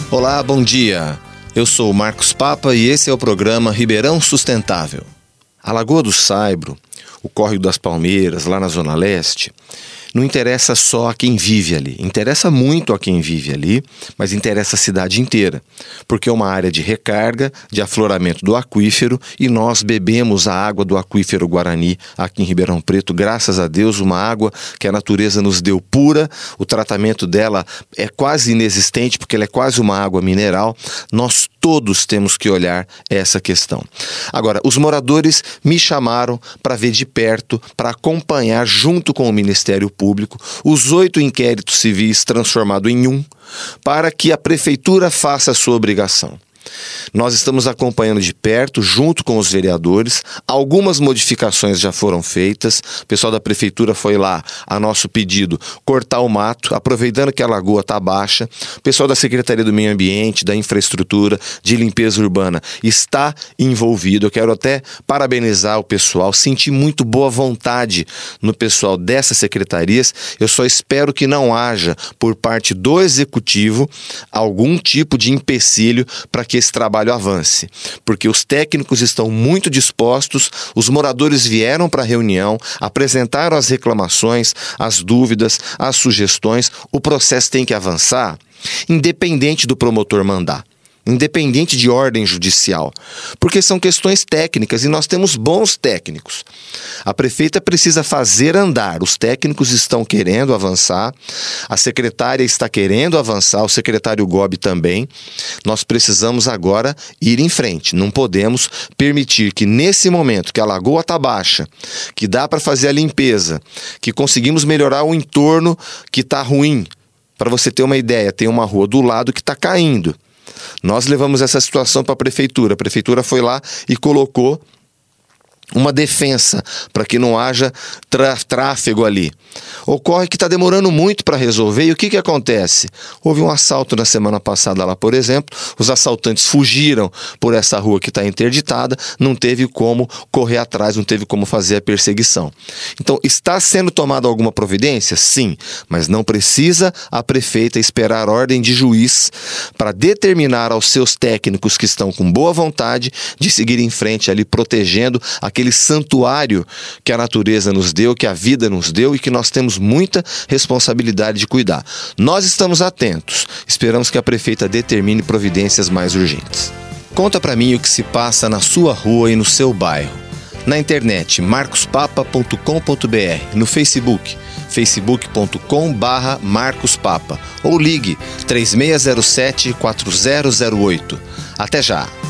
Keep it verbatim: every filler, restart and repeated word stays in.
Olá, bom dia. Eu sou o Marcos Papa e esse é o programa Ribeirão Sustentável. A Lagoa do Saibro, o Córrego das Palmeiras, lá na Zona Leste, não interessa só a quem vive ali. Interessa muito a quem vive ali, mas interessa a cidade inteira, porque é uma área de recarga, de afloramento do aquífero, e nós bebemos a água do aquífero Guarani aqui em Ribeirão Preto, graças a Deus, uma água que a natureza nos deu pura. O tratamento dela é quase inexistente, porque ela é quase uma água mineral. Nós todos temos que olhar essa questão. Agora, os moradores me chamaram para ver de perto, para acompanhar junto com o Ministério Público os oito inquéritos civis transformados em um, para que a Prefeitura faça a sua obrigação. Nós estamos acompanhando de perto, junto com os vereadores. Algumas modificações já foram feitas. O pessoal da Prefeitura foi lá, a nosso pedido, cortar o mato, aproveitando que a lagoa está baixa. O pessoal da Secretaria do Meio Ambiente, da Infraestrutura, de Limpeza Urbana está envolvido. Eu quero até parabenizar o pessoal, senti muito boa vontade no pessoal dessas secretarias. Eu só espero que não haja, por parte do Executivo, algum tipo de empecilho para que esse trabalho avance, porque os técnicos estão muito dispostos, os moradores vieram para a reunião, apresentaram as reclamações, as dúvidas, as sugestões. O processo tem que avançar, independente do promotor mandar, independente de ordem judicial, porque são questões técnicas e nós temos bons técnicos. A prefeita precisa fazer andar, os técnicos estão querendo avançar, a secretária está querendo avançar, o secretário Gobi também. Nós precisamos agora ir em frente, não podemos permitir que nesse momento que a lagoa está baixa, que dá para fazer a limpeza, que conseguimos melhorar o entorno que está ruim. Para você ter uma ideia, tem uma rua do lado que está caindo. Nós levamos essa situação para a Prefeitura. A Prefeitura foi lá e colocou uma defensa para que não haja tráfego ali. Ocorre que está demorando muito para resolver. E o que, que acontece? Houve um assalto na semana passada lá, por exemplo. Os assaltantes fugiram por essa rua que está interditada. Não teve como correr atrás, não teve como fazer a perseguição. Então, está sendo tomada alguma providência? Sim, mas não precisa a prefeita esperar ordem de juiz para determinar aos seus técnicos que estão com boa vontade de seguir em frente ali, protegendo a aquele santuário que a natureza nos deu, que a vida nos deu e que nós temos muita responsabilidade de cuidar. Nós estamos atentos, esperamos que a prefeita determine providências mais urgentes. Conta para mim o que se passa na sua rua e no seu bairro. Na internet, marcos papa ponto com ponto b r, no Facebook, facebook ponto com barra marcos papa, ou ligue três seis zero sete, quatro zero zero oito. Até já!